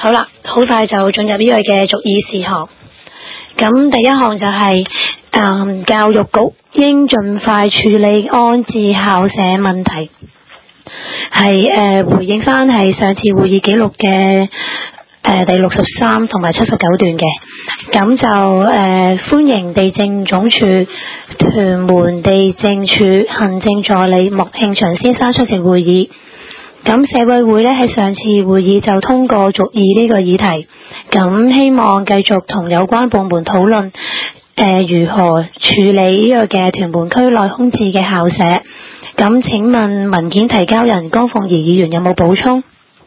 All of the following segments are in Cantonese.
好啦，好快就進入呢個嘅族議事項。咁第一項就係、教育局應盡快處理安置校舍問題，係回應翻係上次會議記錄嘅第63同埋79段嘅。咁就歡迎地政總署屯門地政處行政助理穆慶祥先生出席會議。咁社委會呢喺上次會議就通過族議呢個議題，咁希望繼續同有關部門討論如何處理呢個嘅屯門區內空置嘅校舍。咁請問文件提交人江鳳儀議員有冇補充？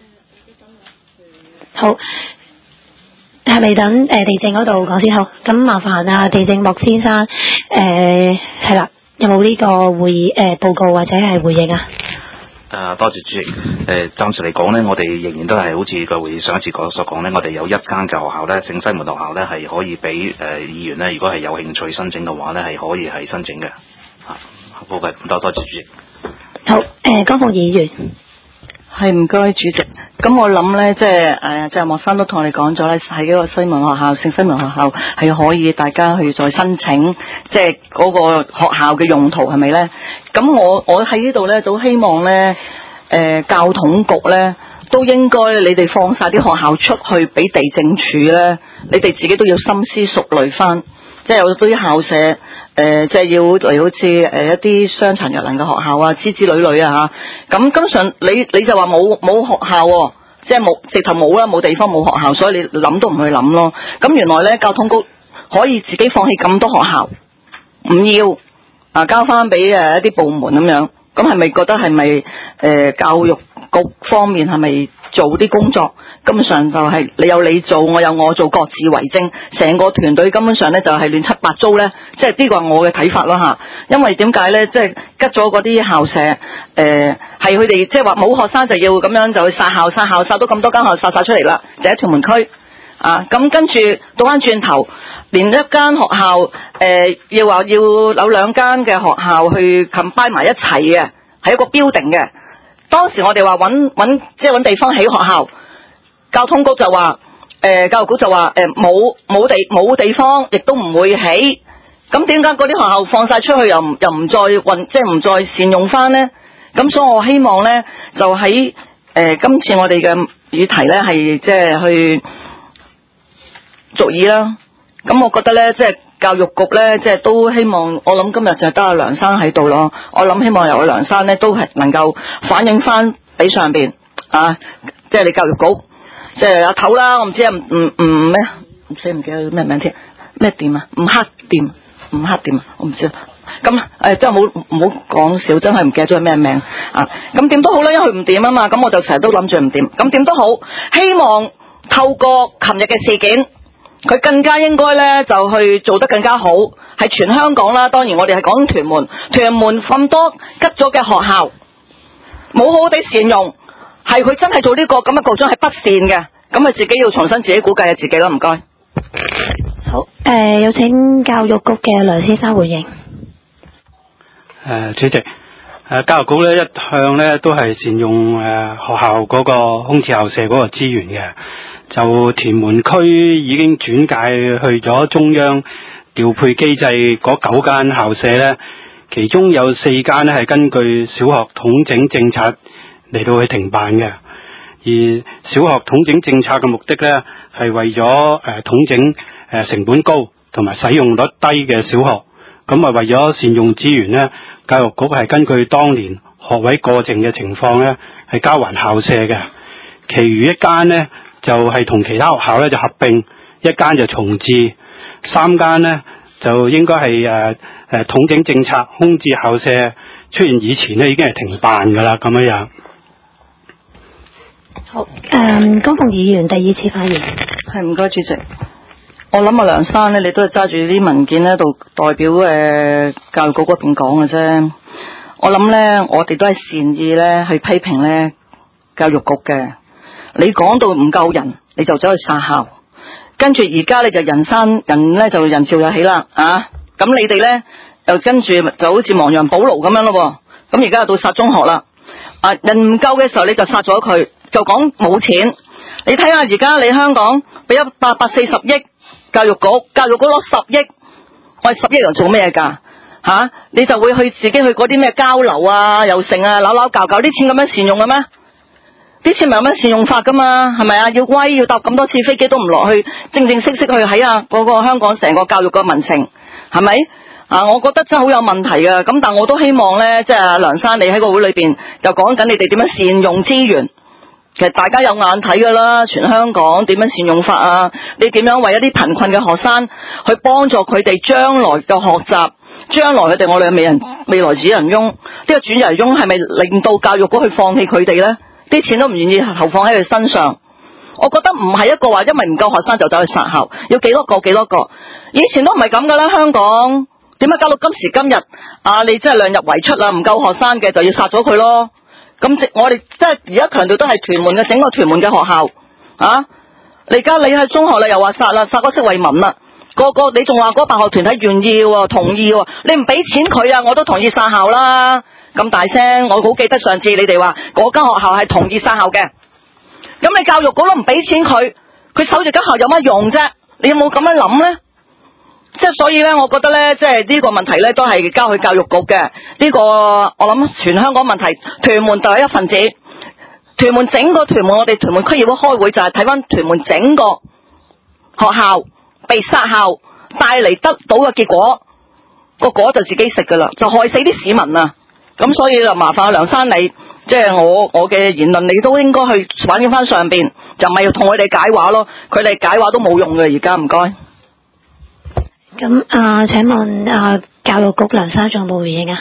好，係咪等地政嗰度講先？好，咁麻煩啊地政穆先生係啦，有冇呢個會議報告或者係回應啊？ 多謝主席。暫時嚟講呢，我哋仍然都係好似個會議上一次所講呢，我哋有一間嘅學校呢，聖西門學校呢，係可以俾議員呢，如果係有興趣申請嘅話呢，係可以係申請嘅。好嘅，多謝主席。 好，江鳳儀議員。 係，唔該主席。咁我諗咧，即係莫生都同我哋講咗咧，喺嗰個西門學校、聖西門學校係可以大家去再申請，即係嗰個學校嘅用途係咪咧？咁我喺呢度咧都希望咧，教統局咧都應該你哋放晒啲學校出去俾地政處咧，你哋自己都要深思熟慮翻。即係有啲校舍，即係要嚟好似一啲傷殘弱能嘅學校啊，之類啊嚇。咁根本上你就話冇學校喎，即係冇直頭冇啦，冇地方冇學校，所以你諗都唔去諗咯。咁原來咧，教統局可以自己放棄咁多學校，唔要交翻俾一啲部門咁樣。咁係咪覺得係咪教育局方面係咪做啲工作？根本上就係你有你做，我有我做，各自為政，成個團隊根本上咧就係亂七八糟咧。即係呢個係我嘅睇法啦嚇。因為點解咧？即係吉咗嗰啲校舍，係佢哋即係話冇學生就要咁樣就去殺校，殺到咁多間校殺出嚟啦，就喺屯門區啊。咁跟住倒翻轉頭，連一間學校要話要有兩間嘅學校去 combine 埋一齊嘅，係一個 building嘅。當時我哋話揾地方起學校。交通局就話，教育局就話，冇地方，亦都唔會起。咁點解嗰啲學校放晒出去又唔再運，即係唔再善用翻呢？咁所以我希望呢，就喺今次我哋嘅議題呢，係即係去族議啦。咁我覺得呢，即係教育局呢，即係都希望，我諗今日就係得阿梁生喺度咯。我諗希望由阿梁生呢，都係能夠反映翻俾上邊啊，即係你教育局。即係阿頭啦，我唔知啊，唔記得咩名添，咩店啊？唔黑店啊，我唔知。咁真係唔好講笑，真係唔記得咗係咩名啊！咁點都好啦，因為佢唔掂啊嘛，咁我就成日都諗住唔掂。咁點都好，希望透過琴日嘅事件，佢更加應該咧就去做得更加好，係全香港啦。當然我哋係講屯門咁多吉咗嘅學校，冇好好地善用。係佢真係做呢個咁嘅局長係不善嘅，咁啊自己要重新自己估計下自己啦，唔該。 好，有請教育局嘅梁先生回應。 主席，教育局咧一向咧都係善用學校嗰個空置校舍嗰個資源嘅，就屯門區已經轉介去咗中央調配機制嗰9間校舍咧，其中有4間咧係根據小學統整政策嚟到去停辦嘅，而小學統整政策嘅目的咧係為咗統整成本高同埋使用率低嘅小學，咁啊為咗善用資源咧，教育局係根據當年學位過剩嘅情況咧係交還校舍嘅，其餘一間咧就係同其他學校咧就合併，一間就重置，3間咧就應該係統整政策空置校舍出現以前咧已經係停辦噶啦，咁樣。 好，江鳳儀議員第2次發言。 係，唔該主席。我諗阿梁生咧，你都係揸住啲文件咧度代表教育局嗰邊講嘅啫。我諗咧，我哋都係善意咧去批評咧教育局嘅。你講到唔夠人，你就走去殺校，跟住而家你就人就人潮又起啦啊！咁你哋咧又跟住就好似亡羊補牢咁樣咯。咁而家又到殺中學啦。啊，人唔夠嘅時候你就殺咗佢。就講冇錢， 你睇下而家你香港俾840億教育局攞10億，我哋10億人做咩㗎？你就會去自己去嗰啲咩交流啊，又成啊，扭扭教啲錢咁樣善用嘅咩？啲錢咪咁樣善用法噶嘛，係咪啊？要搭咁多次飛機都唔落去，正式去睇下嗰個香港成個教育嘅民情，係咪？我覺得真係好有問題㗎。咁但我都希望呢，即係梁生你喺個會裏邊就講緊你哋點樣善用資源。其實大家有眼睇噶啦，全香港點樣善用法啊？你點樣為一啲貧困嘅學生去幫助佢哋將來嘅學習？將來佢哋我哋嘅未來主人翁，呢個主人翁係咪令到教育局去放棄佢哋呢？啲錢都唔願意投放喺佢身上。我覺得唔係一個話因為唔夠學生就走去殺校，要幾多個？以前都唔係咁噶啦，香港點解搞到今時今日你真係量入為出啦，唔夠學生嘅就要殺咗佢咯。咁我哋即係而家強調都係屯門嘅整個屯門嘅學校你而家你喺中學啦又話殺嗰識為民啦，個你仲話嗰辦學團體願意同意你唔俾錢佢啊，我都同意殺校啦。咁大聲，我好記得上次你哋話嗰間學校係同意殺校嘅，咁你教育局都唔俾錢佢守住間校有乜用啫？你有冇咁樣諗呢？即係所以呢，我覺得呢，即係呢個問題呢，都係交去教育局嘅。呢個我諗全香港問題，屯門就係一份子。整個屯門，我哋屯門區議會開會就係睇翻屯門整個學校被殺校帶嚟得到嘅結果，個果就自己食噶啦，就害死啲市民啊！咁所以就麻煩梁生你，即係我嘅言論，你都應該去反映翻上邊，就唔係要同佢哋解話咯。佢哋解話都冇用嘅，而家唔該。 咁請問教育局梁生仲有冇回應啊？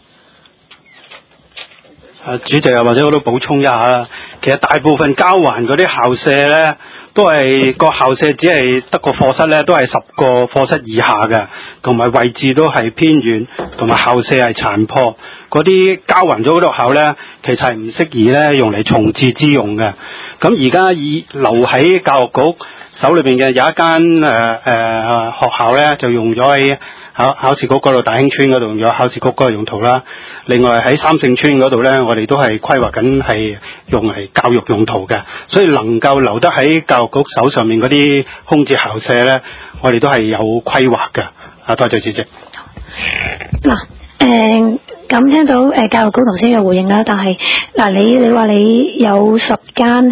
主席或者我都補充一下啦。其實大部分交還嗰啲校舍咧，都係個校舍只係得個課室咧，都係10個課室以下嘅，同埋位置都係偏遠，同埋校舍係殘破。嗰啲交還咗嗰度校咧，其實係唔適宜咧用嚟重置之用嘅。咁而家留喺教育局手裏邊嘅有一間學校咧，就用咗喺考試局嗰度，大興村嗰度用咗考試局嗰個用途啦。另外喺三聖村嗰度咧，我哋都係規劃緊係用嚟教育用途嘅，所以能夠留得喺教育局手上面嗰啲空置校舍咧，我哋都係有規劃嘅。多謝主席。 咁聽到教育局頭先有回應啦，但係你話你有10間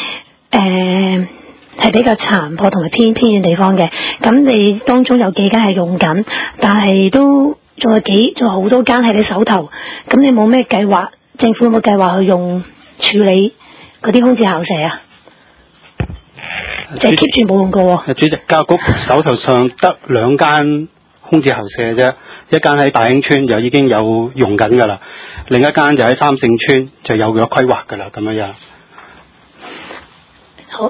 係比較殘破同埋偏遠地方嘅，咁你當中有幾間係用緊，但係都仲有好多間喺你手頭，咁你冇咩計劃？政府有冇計劃去處理嗰啲空置校舍啊？就係 keep 住冇用過。 主席，教育局手頭上得2間空置校舍啫，一間喺大興村就已經有用緊噶啦，另一間就喺三聖村就有咗規劃噶啦，咁樣。 好。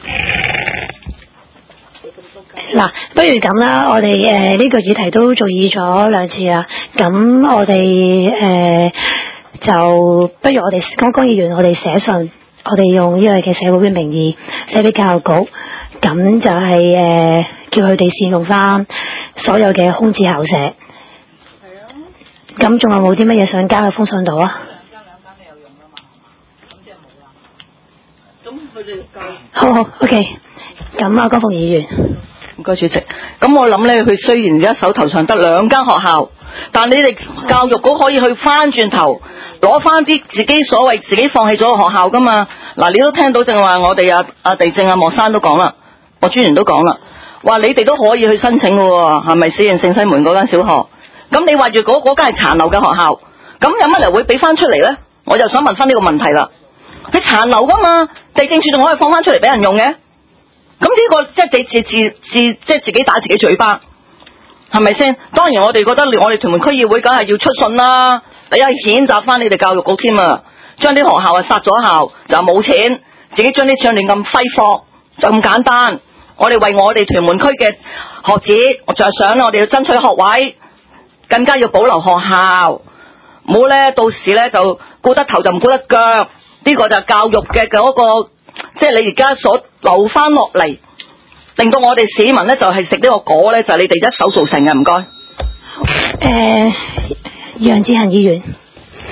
不如咁啦，我哋呢個議題都做議咗2次啦，咁我哋就不如我哋剛剛議員我哋寫信，我哋用呢個嘅社會嘅名義寫俾教育局，咁就係叫佢哋善用翻所有嘅空置校舍。係啊。咁仲有冇啲乜嘢想加喺封信度啊？兩間都有用㗎嘛，咁即係冇啦。咁佢哋好 OK。咁江鳳議員。 唔該主席，咁我諗咧，佢雖然而家手頭上得2間學校，但你哋教育局可以去翻轉頭攞翻啲自己所謂自己放棄咗嘅學校噶嘛。你都聽到正話我哋地政莫生都講啦，莫專員都講啦，話你哋都可以去申請嘅喎，係咪先？聖西門嗰間小學，咁你話如果嗰間係殘留嘅學校，咁有乜理由會俾翻出嚟咧？我就想問翻呢個問題啦。佢殘留噶嘛，地政處仲可以放翻出嚟俾人用嘅。咁呢個即係自己打自己嘴巴，係咪先？當然我哋覺得我哋屯門區議會梗係要出信啦，第一譴責翻你哋教育局添啊，將啲學校殺咗校就冇錢，自己將啲錢亂咁揮霍，就咁簡單。我哋為我哋屯門區嘅學子，我就係想我哋要爭取學位，更加要保留學校，唔好咧到時咧就顧得頭就唔顧得腳。呢個就係教育嘅嗰個。即係你而家所留翻落嚟，令到我哋市民咧就係食呢個果咧，就係你哋一手造成嘅。唔該。 楊志恒議員。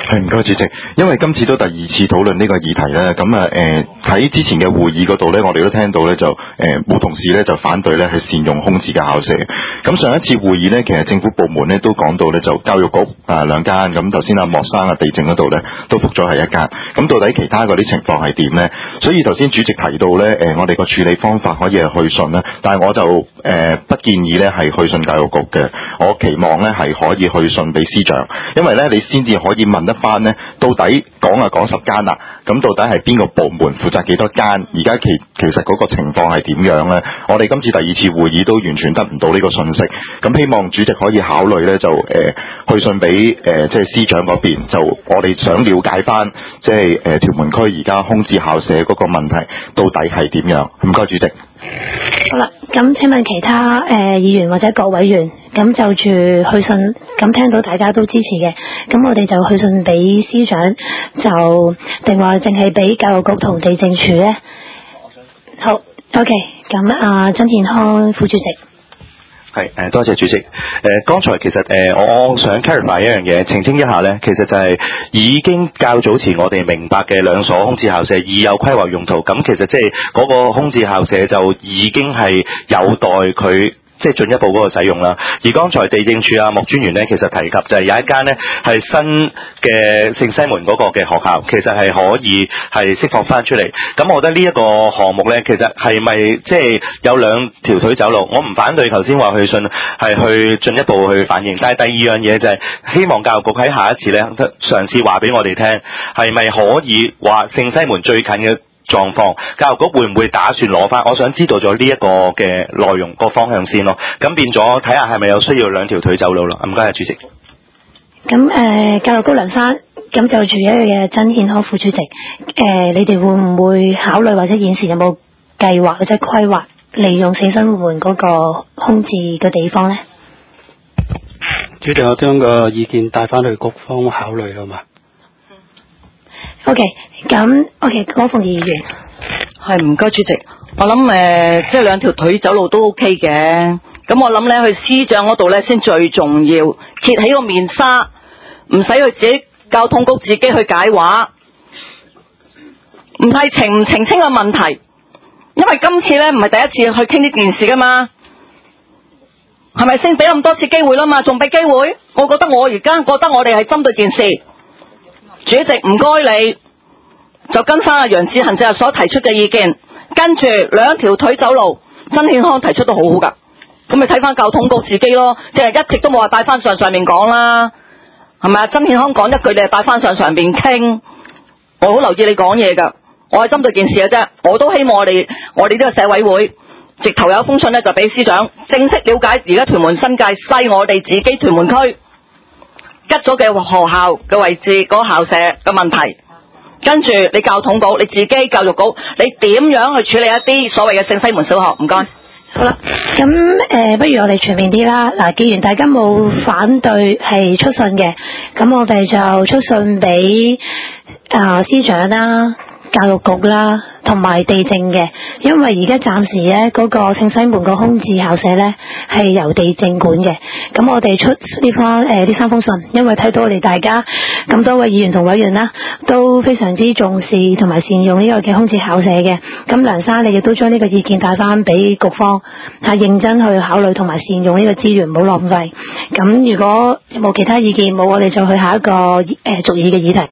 係唔該主席，因為今次都第二次討論呢個議題咧，咁喺之前嘅會議嗰度咧，我哋都聽到咧就冇同事咧就反對咧係善用空置嘅校舍。咁上一次會議咧，其實政府部門咧都講到咧就教育局兩間，咁頭先阿莫生地政嗰度咧都覆咗係一間。咁到底其他嗰啲情況係點咧？所以頭先主席提到咧我哋個處理方法可以係去信咧，但係我就不建議咧係去信教育局嘅，我期望咧係可以去信俾司長，因為咧你先至可以問得翻呢，到底講10間啦，咁到底係邊個部門負責幾多間？而家其實嗰個情況係點樣呢？我哋今次第二次會議都完全得唔到呢個信息，咁希望主席可以考慮呢，就去信俾即係司長嗰邊，就我哋想了解翻即係屯門區而家空置校舍嗰個問題到底係點樣？唔該主席。 好啦，咁請問其他議員或者各委員，咁就住去信，咁聽到大家都支持嘅，咁我哋就去信俾司長，就定話淨係俾教育局同地政署呢？好 ，OK， 咁曾健康副主席。 係多謝主席。剛才其實我想 clarify 一樣嘢，澄清一下呢，其實就係已經較早前我哋明白嘅兩所空置校舍已有規劃用途，咁其實即係嗰個空置校舍就已經係有待佢即係進一步嗰個使用啦。而剛才地政處莫專員呢，其實提及就係有一間呢係新嘅聖西門嗰個嘅學校，其實係可以係釋放翻出嚟。咁我覺得呢一個項目呢，其實係咪即係有兩條腿走路？我唔反對頭先話去信係去進一步去反映，但係第二樣嘢就係希望教育局喺下一次呢嘗試話俾我哋聽，係咪可以話聖西門最近嘅狀況，教育局會唔會打算攞翻？我想知道咗呢一個嘅內容個方向先咯。咁變咗睇下係咪有需要兩條腿走路咯。唔該，主席。 咁教育局梁生，咁就住一個嘅曾健康副主席，你哋會唔會考慮或者現時有冇計劃或者規劃利用聖西門嗰個空置嘅地方呢？ 主席，我將個意見帶翻去局方考慮啦嘛。 OK， 咁 OK， 江鳳儀議員。 係唔該主席，我諗即係兩條腿走路都 OK 嘅。咁我諗咧去司長嗰度咧先最重要，揭起個面紗，唔使去自己交通局自己去解話，唔係澄唔澄清嘅問題。因為今次咧唔係第一次去傾呢件事噶嘛，係咪先俾咁多次機會啦嘛？仲俾機會？我覺得我而家覺得我哋係針對件事。主席唔該你，就跟翻阿楊志恒今日所提出嘅意見，跟住兩條腿走路，曾健康提出都好好噶，咁咪睇翻教統局自己咯，即係一直都冇話帶翻上面講啦，係咪啊？曾健康講一句，你係帶翻上邊傾，我好留意你講嘢噶，我係針對件事嘅啫，我都希望我哋呢個社委會直頭有封信咧，就俾司長正式了解而家屯門新界西我哋自己屯門區吉咗嘅學校嘅位置嗰個校舍嘅問題，跟住你教統局你自己教育局你點樣去處理一啲所謂嘅聖西門小學？唔該。 好啦，咁不如我哋全面啲啦。嗱，既然大家冇反對係出信嘅，咁我哋就出信俾司長啦、教育局啦同埋地政嘅，因為而家暫時咧嗰個聖西門個空置校舍咧係由地政管嘅。咁我哋出呢三封信，因為睇到我哋大家咁多位議員同委員啦，都非常之重視同埋善用呢個嘅空置校舍嘅。咁梁生你亦都將呢個意見帶翻俾局方，認真去考慮同埋善用呢個資源，唔好浪費。咁如果冇其他意見，冇我哋就去下一個續議嘅議題。